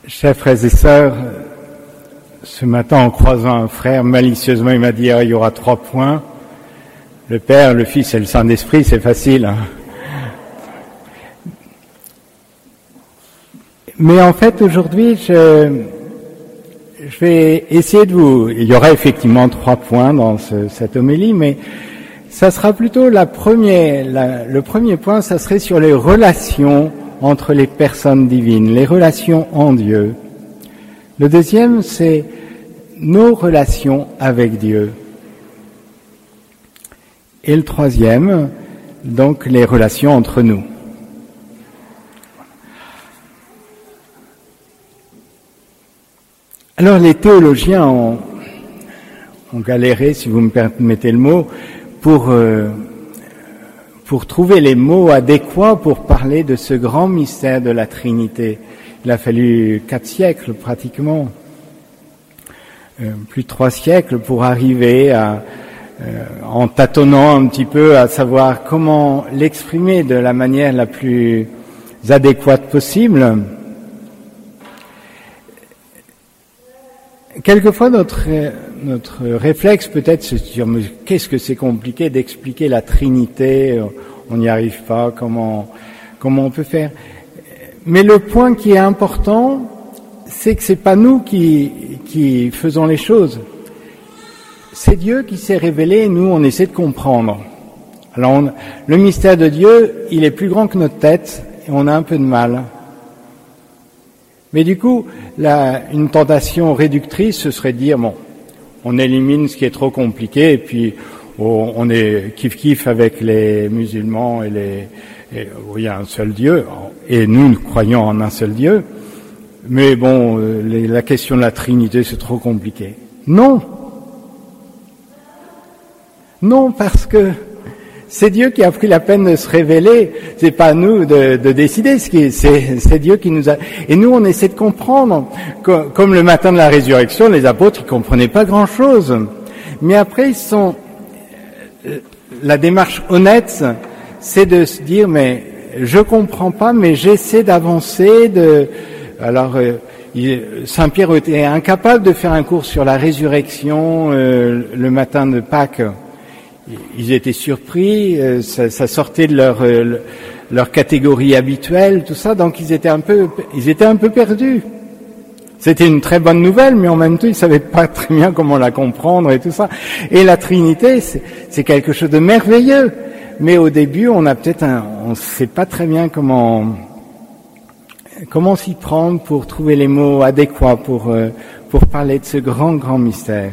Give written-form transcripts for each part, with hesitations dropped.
Chers frères et sœurs, ce matin en croisant un frère, malicieusement il m'a dit il y aura 3 points. Le Père, le Fils et le Saint-Esprit, c'est facile. Hein. Mais en fait aujourd'hui je vais essayer de vous... Il y aura effectivement 3 points dans cette homélie, mais ça sera plutôt le premier point, ça serait sur les relations entre les personnes divines, les relations en Dieu. Le deuxième, c'est nos relations avec Dieu. Et le troisième, donc les relations entre nous. Alors les théologiens ont galéré, si vous me permettez le mot, pour trouver les mots adéquats pour parler de ce grand mystère de la Trinité. Il a fallu 4 siècles pratiquement, plus de 3 siècles pour arriver en tâtonnant un petit peu à savoir comment l'exprimer de la manière la plus adéquate possible. Quelquefois notre réflexe peut-être c'est de se dire mais qu'est-ce que c'est compliqué d'expliquer la Trinité, on n'y arrive pas, comment on peut faire. Mais le point qui est important, c'est que c'est pas nous qui faisons les choses. C'est Dieu qui s'est révélé et nous on essaie de comprendre. Alors le mystère de Dieu, il est plus grand que notre tête et on a un peu de mal. Mais du coup, une tentation réductrice, ce serait de dire, bon, on élimine ce qui est trop compliqué et puis on est kiff-kiff avec les musulmans où il y a un seul Dieu, et nous croyons en un seul Dieu, mais bon, la question de la Trinité, c'est trop compliqué. Non, parce que c'est Dieu qui a pris la peine de se révéler, c'est pas à nous de décider, c'est Dieu qui nous a... Et nous, on essaie de comprendre. Comme le matin de la résurrection, les apôtres, ils comprenaient pas grand-chose. Mais après, la démarche honnête, c'est de se dire, mais je comprends pas, mais j'essaie d'avancer, Alors, Saint Pierre était incapable de faire un cours sur la résurrection le matin de Pâques. Ils étaient surpris, ça sortait de leur catégorie habituelle, tout ça, donc ils étaient un peu perdus. C'était une très bonne nouvelle, mais en même temps, ils savaient pas très bien comment la comprendre et tout ça. Et la Trinité, c'est quelque chose de merveilleux. Mais au début, on sait pas très bien comment s'y prendre pour trouver les mots adéquats pour parler de ce grand, grand mystère.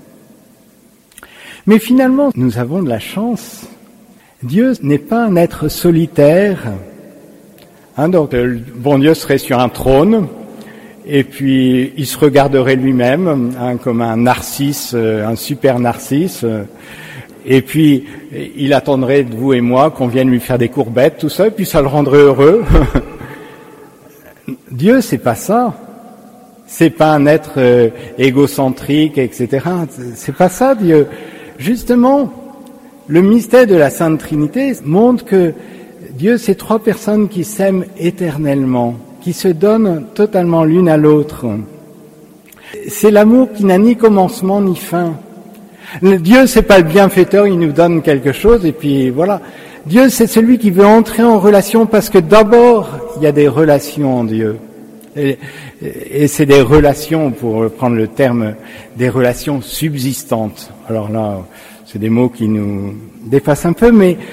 Mais finalement, nous avons de la chance. Dieu n'est pas un être solitaire. Donc, le bon Dieu serait sur un trône, et puis il se regarderait lui-même, comme un narcisse, un super narcisse, et puis il attendrait de vous et moi qu'on vienne lui faire des courbettes, tout ça, et puis ça le rendrait heureux. Dieu, c'est pas ça. C'est pas un être égocentrique, etc. C'est pas ça, Dieu. Justement, le mystère de la Sainte Trinité montre que Dieu, c'est 3 personnes qui s'aiment éternellement, qui se donnent totalement l'une à l'autre. C'est l'amour qui n'a ni commencement ni fin. Dieu, c'est pas le bienfaiteur, il nous donne quelque chose et puis voilà. Dieu, c'est celui qui veut entrer en relation parce que d'abord, il y a des relations en Dieu. Et c'est des relations, pour prendre le terme, des relations subsistantes. Alors là, c'est des mots qui nous dépassent un peu, mais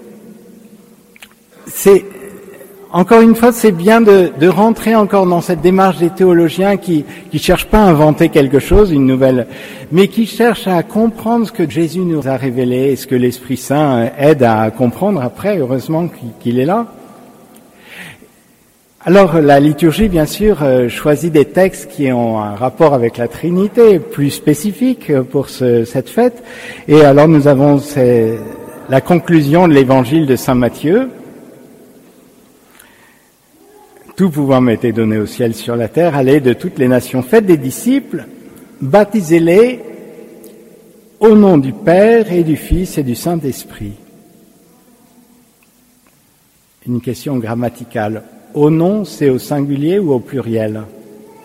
encore une fois, c'est bien de rentrer encore dans cette démarche des théologiens qui cherchent pas à inventer quelque chose, une nouvelle, mais qui cherchent à comprendre ce que Jésus nous a révélé et ce que l'Esprit Saint aide à comprendre après, heureusement qu'il est là. Alors, la liturgie, bien sûr, choisit des textes qui ont un rapport avec la Trinité, plus spécifique pour cette fête. Et alors, nous avons la conclusion de l'évangile de Saint Matthieu. Tout pouvoir m'a été donné au ciel sur la terre. Allez de toutes les nations, faites des disciples, baptisez-les au nom du Père et du Fils et du Saint-Esprit. Une question grammaticale. Au nom, c'est au singulier ou au pluriel?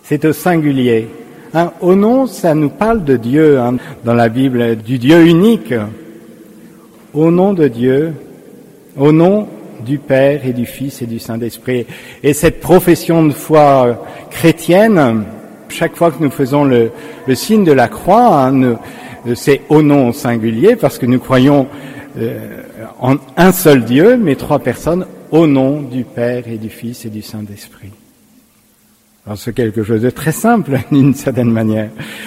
C'est au singulier. Au nom, ça nous parle de Dieu, dans la Bible, du Dieu unique. Au nom de Dieu, au nom du Père et du Fils et du Saint-Esprit. Et cette profession de foi chrétienne, chaque fois que nous faisons le signe de la croix, c'est au nom au singulier, parce que nous croyons en un seul Dieu, mais trois personnes, au nom du Père et du Fils et du Saint-Esprit. Alors c'est quelque chose de très simple, d'une certaine manière.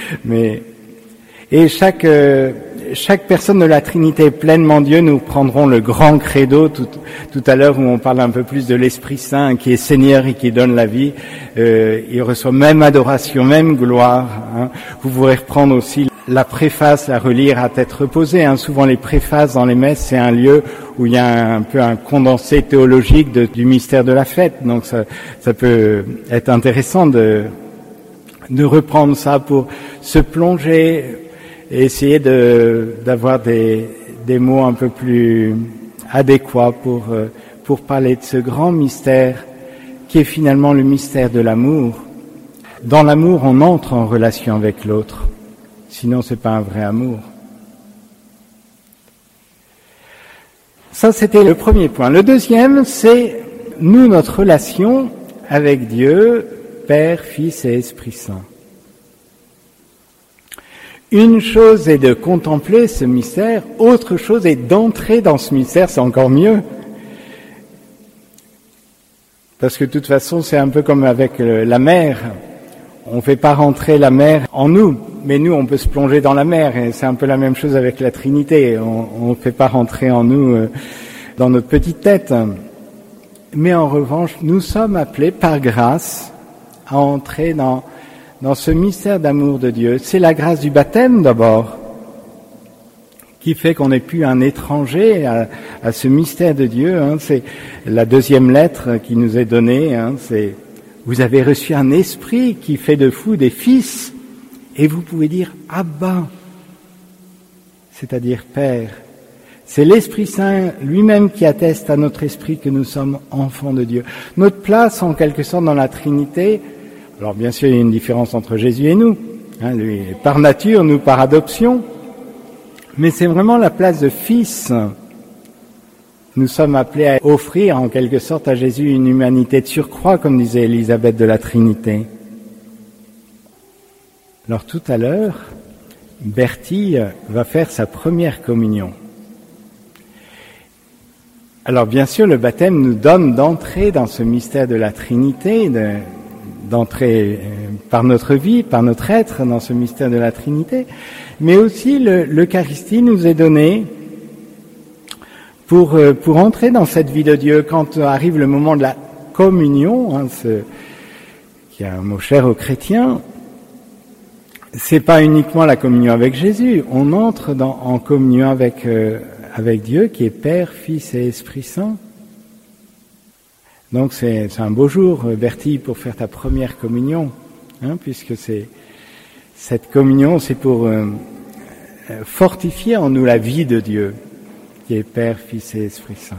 Et chaque personne de la Trinité est pleinement Dieu. Nous prendrons le grand credo tout à l'heure où on parle un peu plus de l'Esprit Saint qui est Seigneur et qui donne la vie. Il reçoit même adoration, même gloire. Vous pourrez reprendre aussi la préface, la relire à tête reposée. Souvent les préfaces dans les messes, c'est un lieu où il y a un peu un condensé théologique du mystère de la fête. Donc ça peut être intéressant de reprendre ça pour se plonger et essayer d'avoir des mots un peu plus adéquats pour parler de ce grand mystère qui est finalement le mystère de l'amour. Dans l'amour, on entre en relation avec l'autre. Sinon, c'est pas un vrai amour. Ça, c'était le premier point. Le deuxième, c'est nous, notre relation avec Dieu, Père, Fils et Esprit Saint. Une chose est de contempler ce mystère, autre chose est d'entrer dans ce mystère, c'est encore mieux. Parce que de toute façon, c'est un peu comme avec la mer. On ne fait pas rentrer la mer en nous, mais nous, on peut se plonger dans la mer. Et c'est un peu la même chose avec la Trinité. On ne fait pas rentrer en nous dans notre petite tête. Mais en revanche, nous sommes appelés par grâce à entrer dans ce mystère d'amour de Dieu. C'est la grâce du baptême d'abord, qui fait qu'on n'est plus un étranger à ce mystère de Dieu. C'est la deuxième lettre qui nous est donnée, c'est « Vous avez reçu un esprit qui fait de vous des fils, et vous pouvez dire « Abba », c'est-à-dire « Père ». C'est l'Esprit Saint lui-même qui atteste à notre esprit que nous sommes enfants de Dieu. Notre place, en quelque sorte, dans la Trinité, alors bien sûr, il y a une différence entre Jésus et nous. Lui, par nature, nous par adoption. Mais c'est vraiment la place de fils. Nous sommes appelés à offrir, en quelque sorte, à Jésus une humanité de surcroît, comme disait Élisabeth de la Trinité. Alors tout à l'heure, Bertie va faire sa première communion. Alors bien sûr, le baptême nous donne d'entrer dans ce mystère de la Trinité, d'entrer par notre vie, par notre être dans ce mystère de la Trinité, mais aussi l'Eucharistie nous est donnée pour entrer dans cette vie de Dieu. Quand arrive le moment de la communion, qui est un mot cher aux chrétiens, c'est pas uniquement la communion avec Jésus, on entre en communion avec Dieu qui est Père, Fils et Esprit Saint. Donc c'est un beau jour, Bertie, pour faire ta première communion, puisque cette communion, c'est pour fortifier en nous la vie de Dieu, qui est Père, Fils et Esprit Saint.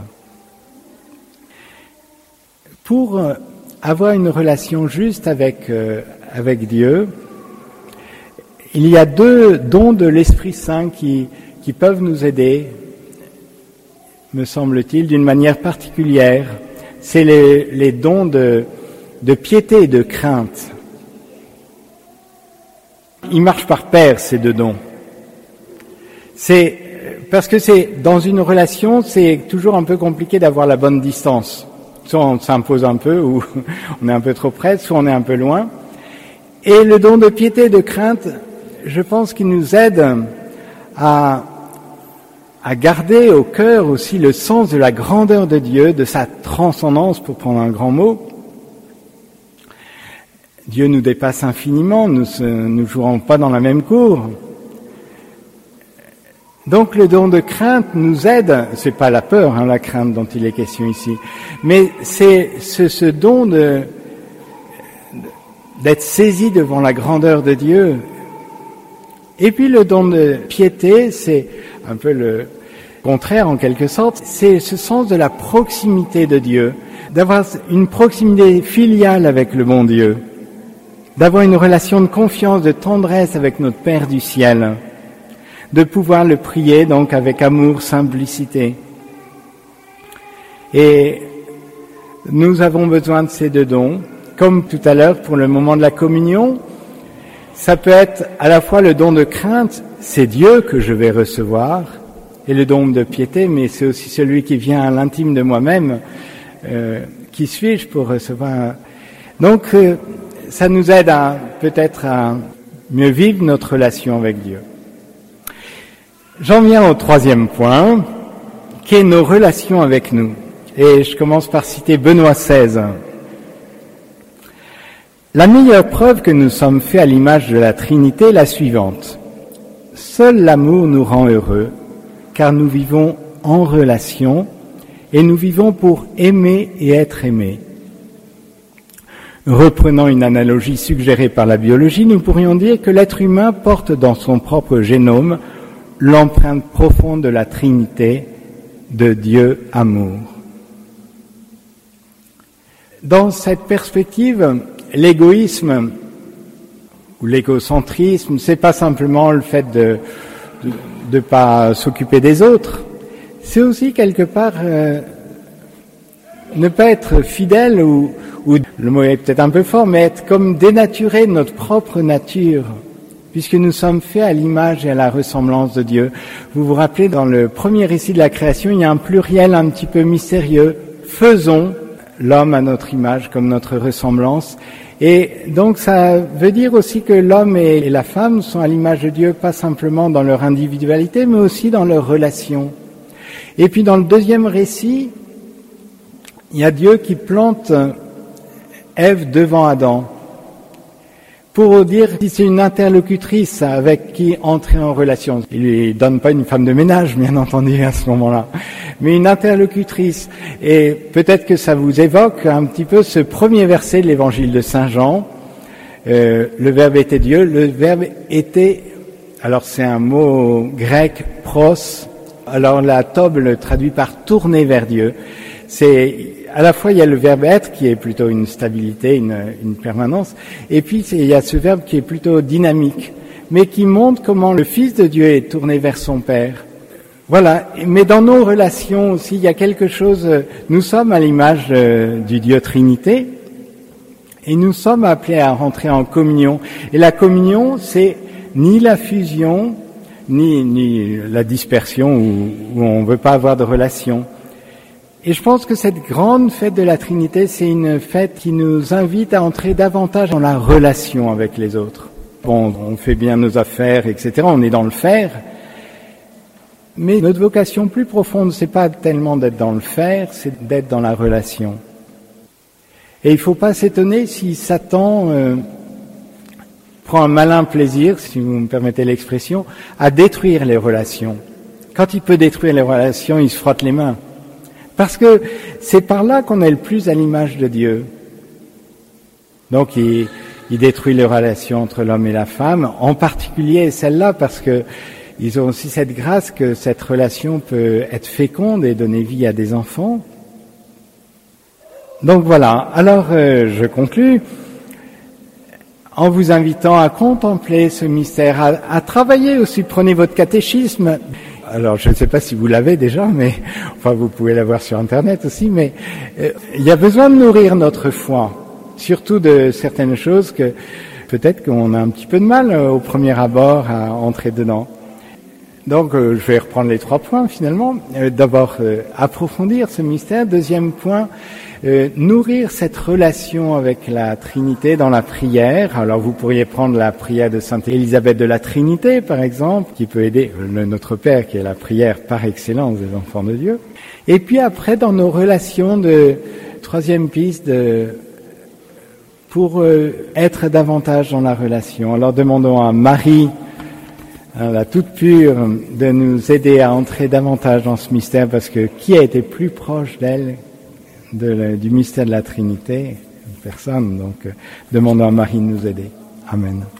Pour avoir une relation juste avec Dieu, il y a deux dons de l'Esprit Saint qui peuvent nous aider, me semble-t-il, d'une manière particulière. C'est les dons de piété et de crainte. Ils marchent par pair, ces deux dons. Parce que dans une relation, c'est toujours un peu compliqué d'avoir la bonne distance. Soit on s'impose un peu, ou on est un peu trop près, soit on est un peu loin. Et le don de piété et de crainte, je pense qu'il nous aide à garder au cœur aussi le sens de la grandeur de Dieu, de sa transcendance, pour prendre un grand mot. Dieu nous dépasse infiniment, nous ne jouerons pas dans la même cour. Donc le don de crainte nous aide, c'est pas la peur, la crainte dont il est question ici, mais c'est ce don d'être saisi devant la grandeur de Dieu. Et puis le don de piété, c'est un peu le contraire en quelque sorte, c'est ce sens de la proximité de Dieu, d'avoir une proximité filiale avec le bon Dieu. d'avoir une relation de confiance, de tendresse avec notre Père du ciel, de pouvoir le prier donc avec amour, simplicité. Et nous avons besoin de ces deux dons, comme tout à l'heure pour le moment de la communion. Ça peut être à la fois le don de crainte, c'est Dieu que je vais recevoir, et le don de piété, mais c'est aussi celui qui vient à l'intime de moi-même. Qui suis-je pour recevoir Donc, ça nous aide peut-être à mieux vivre notre relation avec Dieu. J'en viens au troisième point, qui est nos relations avec nous. Et je commence par citer Benoît XVI. La meilleure preuve que nous sommes faits à l'image de la Trinité est la suivante. Seul l'amour nous rend heureux, car nous vivons en relation et nous vivons pour aimer et être aimés. Reprenant une analogie suggérée par la biologie, nous pourrions dire que l'être humain porte dans son propre génome l'empreinte profonde de la Trinité, de Dieu amour. Dans cette perspective, l'égoïsme ou l'égocentrisme, c'est pas simplement le fait de pas s'occuper des autres, c'est aussi quelque part ne pas être fidèle ou le mot est peut-être un peu fort, mais être comme dénaturé de notre propre nature, puisque nous sommes faits à l'image et à la ressemblance de Dieu. Vous vous rappelez, dans le premier récit de la création, il y a un pluriel un petit peu mystérieux. Faisons l'homme à notre image, comme notre ressemblance. Et donc ça veut dire aussi que l'homme et la femme sont à l'image de Dieu, pas simplement dans leur individualité, mais aussi dans leur relation. Et puis dans le deuxième récit, il y a Dieu qui plante Ève devant Adam, pour dire que c'est une interlocutrice avec qui entrer en relation. Il lui donne pas une femme de ménage, bien entendu, à ce moment-là, mais une interlocutrice. Et peut-être que ça vous évoque un petit peu ce premier verset de l'évangile de Saint Jean. Le Verbe était Dieu, le Verbe était, alors c'est un mot grec, pros, alors la Tob le traduit par tourner vers Dieu. C'est à la fois il y a le verbe être qui est plutôt une stabilité, une permanence, et puis il y a ce verbe qui est plutôt dynamique, mais qui montre comment le Fils de Dieu est tourné vers son Père. Voilà. Mais dans nos relations aussi, il y a quelque chose. Nous sommes à l'image du Dieu Trinité, et nous sommes appelés à rentrer en communion. Et la communion, c'est ni la fusion, ni la dispersion où on veut pas avoir de relation. Et je pense que cette grande fête de la Trinité, c'est une fête qui nous invite à entrer davantage dans la relation avec les autres. Bon, on fait bien nos affaires, etc. On est dans le faire. Mais notre vocation plus profonde, c'est pas tellement d'être dans le faire, c'est d'être dans la relation. Et il faut pas s'étonner si Satan prend un malin plaisir, si vous me permettez l'expression, à détruire les relations. Quand il peut détruire les relations, il se frotte les mains. Parce que c'est par là qu'on est le plus à l'image de Dieu. Donc il détruit les relations entre l'homme et la femme, en particulier celle-là, parce que ils ont aussi cette grâce que cette relation peut être féconde et donner vie à des enfants. Donc voilà. Alors je conclus en vous invitant à contempler ce mystère, à travailler aussi. Prenez votre catéchisme. Alors, je ne sais pas si vous l'avez déjà, mais enfin, vous pouvez l'avoir sur Internet aussi. Mais il y a besoin de nourrir notre foi, surtout de certaines choses que peut-être qu'on a un petit peu de mal au premier abord à entrer dedans. Donc, je vais reprendre les 3 points finalement. D'abord, approfondir ce mystère. Deuxième point, nourrir cette relation avec la Trinité dans la prière. Alors, vous pourriez prendre la prière de Sainte Élisabeth de la Trinité, par exemple, qui peut aider Notre Père, qui est la prière par excellence des enfants de Dieu. Et puis après, dans nos relations, troisième piste, pour être davantage dans la relation. Alors, demandons à Marie, la toute pure, de nous aider à entrer davantage dans ce mystère, parce que qui a été plus proche d'elle, du mystère de la Trinité? Personne. Donc, demandons à Marie de nous aider. Amen.